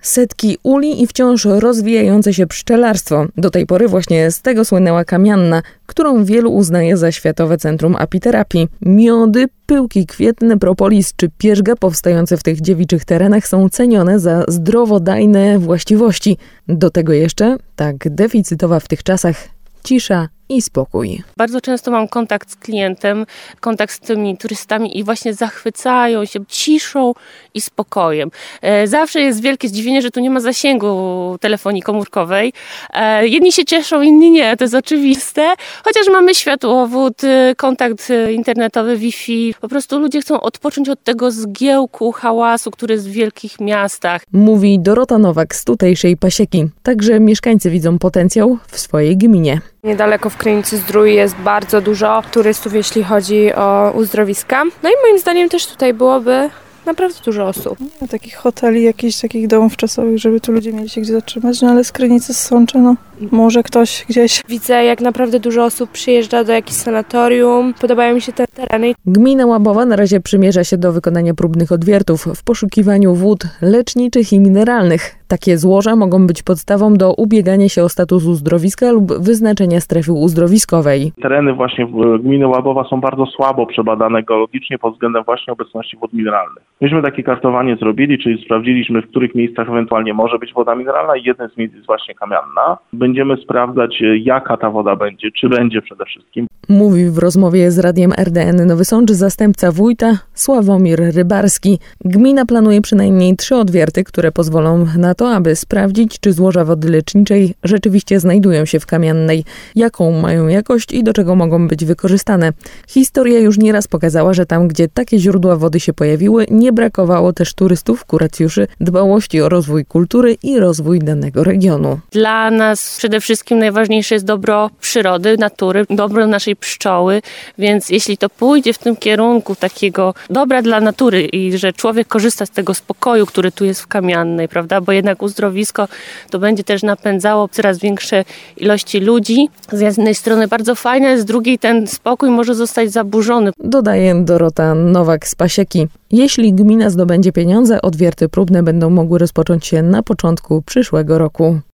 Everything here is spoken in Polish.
setki uli i wciąż rozwijające się pszczelarstwo. Do tej pory właśnie z tego słynęła Kamianna, którą wielu uznaje za światowe centrum apiterapii. Miody, pyłki kwietne, propolis czy pierzga powstające w tych dziewiczych terenach są cenione za zdrowodajne właściwości. Do tego jeszcze, tak deficytowa w tych czasach, cisza i spokój. Bardzo często mam kontakt z klientem, kontakt z tymi turystami i właśnie zachwycają się ciszą i spokojem. Zawsze jest wielkie zdziwienie, że tu nie ma zasięgu telefonii komórkowej. Jedni się cieszą, inni nie, to jest oczywiste. Chociaż mamy światłowód, kontakt internetowy, Wi-Fi. Po prostu ludzie chcą odpocząć od tego zgiełku, hałasu, który jest w wielkich miastach. Mówi Dorota Nowak z tutejszej Pasieki. Także mieszkańcy widzą potencjał w swojej gminie. Niedaleko w Krynicy-Zdrój jest bardzo dużo turystów, jeśli chodzi o uzdrowiska. No i moim zdaniem też tutaj byłoby naprawdę dużo osób. Nie ma takich hoteli, jakichś takich domów czasowych, żeby tu ludzie mieli się gdzie zatrzymać, no ale z Krynicy, z Sącza, może ktoś gdzieś. Widzę, jak naprawdę dużo osób przyjeżdża do jakichś sanatorium. Podobają mi się te tereny. Gmina Łabowa na razie przymierza się do wykonania próbnych odwiertów w poszukiwaniu wód leczniczych i mineralnych. Takie złoża mogą być podstawą do ubiegania się o status uzdrowiska lub wyznaczenia strefy uzdrowiskowej. Tereny właśnie gminy Łabowa są bardzo słabo przebadane geologicznie pod względem właśnie obecności wód mineralnych. Myśmy takie kartowanie zrobili, czyli sprawdziliśmy, w których miejscach ewentualnie może być woda mineralna i jednym z miejsc jest właśnie Kamianna. Będziemy sprawdzać, jaka ta woda będzie, czy będzie przede wszystkim. Mówi w rozmowie z Radiem RDN Nowy Sącz zastępca wójta Sławomir Rybarski. Gmina planuje przynajmniej 3 odwierty, które pozwolą na to, aby sprawdzić, czy złoża wody leczniczej rzeczywiście znajdują się w Kamiannej, jaką mają jakość i do czego mogą być wykorzystane. Historia już nieraz pokazała, że tam, gdzie takie źródła wody się pojawiły, nie brakowało też turystów, kuracjuszy, dbałości o rozwój kultury i rozwój danego regionu. Dla nas przede wszystkim najważniejsze jest dobro przyrody, natury, dobro naszej pszczoły, więc jeśli to pójdzie w tym kierunku takiego dobra dla natury i że człowiek korzysta z tego spokoju, który tu jest w Kamiannej, prawda, bo jednak uzdrowisko to będzie też napędzało coraz większe ilości ludzi. Z jednej strony bardzo fajne, z drugiej ten spokój może zostać zaburzony. Dodaje Dorota Nowak z Pasieki. Jeśli gmina zdobędzie pieniądze, odwierty próbne będą mogły rozpocząć się na początku przyszłego roku.